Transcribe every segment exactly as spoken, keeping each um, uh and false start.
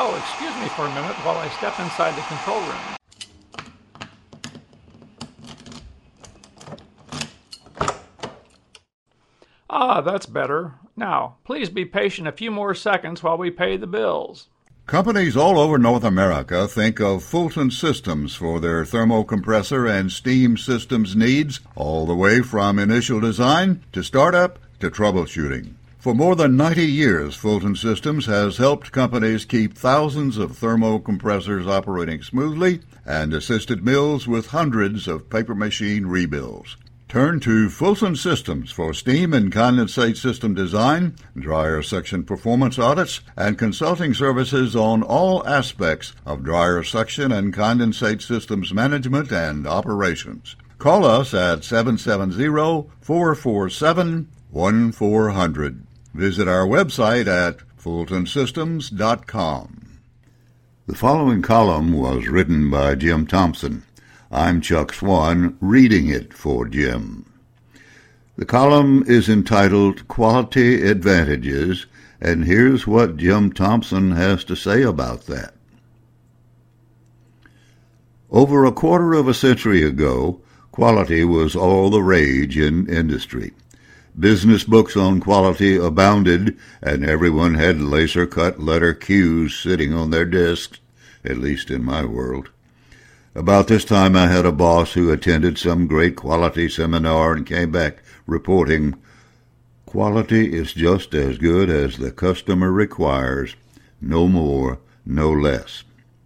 Oh, excuse me for a minute while I step inside the control room. Ah, that's better. Now, please be patient a few more seconds while we pay the bills. Companies all over North America think of Fulton Systems for their thermocompressor and steam systems needs, all the way from initial design to startup to troubleshooting. For more than ninety years, Fulton Systems has helped companies keep thousands of thermocompressors operating smoothly and assisted mills with hundreds of paper machine rebuilds. Turn to Fulton Systems for steam and condensate system design, dryer section performance audits, and consulting services on all aspects of dryer section and condensate systems management and operations. Call us at seven seven zero, four four seven, one four zero zero. Visit our website at fulton systems dot com. The following column was written by Jim Thompson. I'm Chuck Swan, reading it for Jim. The column is entitled Quality Advantages, and here's what Jim Thompson has to say about that. Over a quarter of a century ago, quality was all the rage in industry. Business books on quality abounded, and everyone had laser-cut letter Q's sitting on their desks, at least in my world. About this time I had a boss who attended some great quality seminar and came back reporting, "Quality is just as good as the customer requires, no more, no less."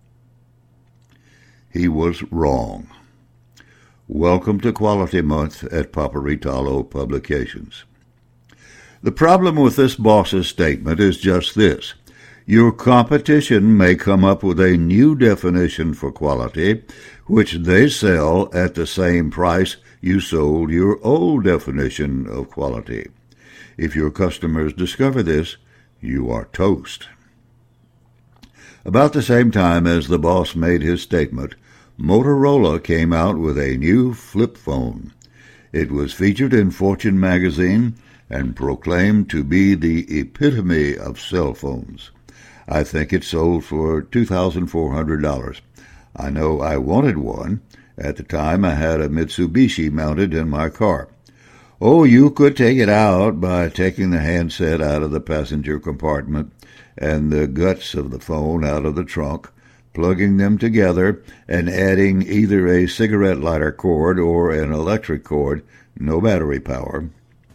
He was wrong. Welcome to Quality Month at Paperitalo Publications. The problem with this boss's statement is just this. Your competition may come up with a new definition for quality, which they sell at the same price you sold your old definition of quality. If your customers discover this, you are toast. About the same time as the boss made his statement, Motorola came out with a new flip phone. It was featured in Fortune magazine and proclaimed to be the epitome of cell phones. I think it sold for two thousand four hundred dollars. I know I wanted one. At the time, I had a Mitsubishi mounted in my car. Oh, you could take it out by taking the handset out of the passenger compartment and the guts of the phone out of the trunk, plugging them together, and adding either a cigarette lighter cord or an electric cord, no battery power.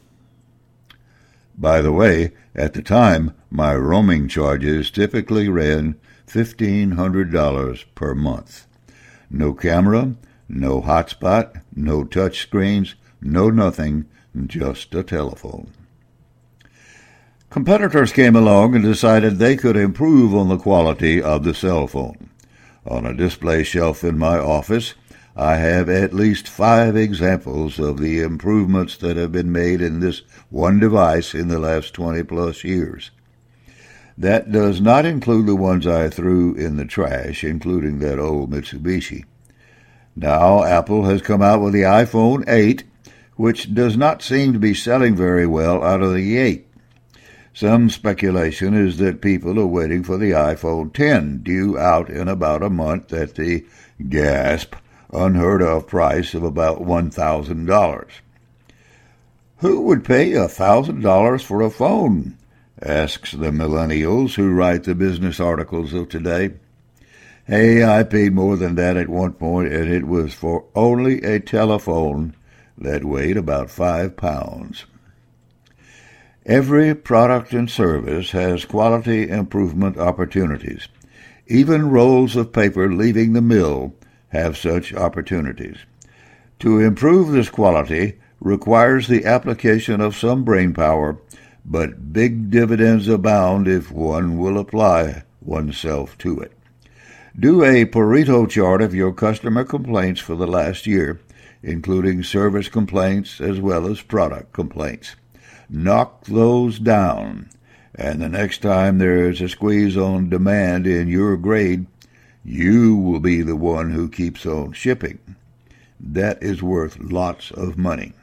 By the way, at the time, my roaming charges typically ran fifteen hundred dollars per month. No camera, no hotspot, no touch screens, no nothing, just a telephone. Competitors came along and decided they could improve on the quality of the cell phone. On a display shelf in my office, I have at least five examples of the improvements that have been made in this one device in the last twenty-plus years. That does not include the ones I threw in the trash, including that old Mitsubishi. Now Apple has come out with the iPhone eight, which does not seem to be selling very well out of the gate. Some speculation is that people are waiting for the iPhone ten, due out in about a month at the, gasp, unheard-of price of about one thousand dollars. Who would pay one thousand dollars for a phone? Asks the millennials who write the business articles of today. Hey, I paid more than that at one point, and it was for only a telephone that weighed about five pounds. Every product and service has quality improvement opportunities. Even rolls of paper leaving the mill have such opportunities. To improve this quality requires the application of some brain power, but big dividends abound if one will apply oneself to it. Do a Pareto chart of your customer complaints for the last year, including service complaints as well as product complaints. Knock those down, and the next time there is a squeeze on demand in your grade, you will be the one who keeps on shipping. That is worth lots of money.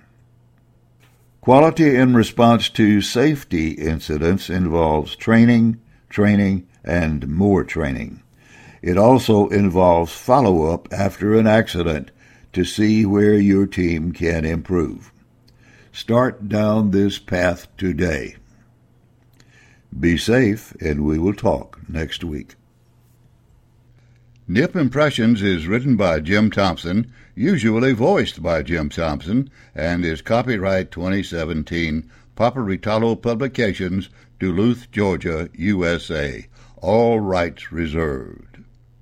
Quality in response to safety incidents involves training, training, and more training. It also involves follow-up after an accident to see where your team can improve. Start down this path today. Be safe, and we will talk next week. Nip Impressions is written by Jim Thompson, usually voiced by Jim Thompson, and is copyright twenty seventeen, Paparitalo Publications, Duluth, Georgia, U S A. All rights reserved.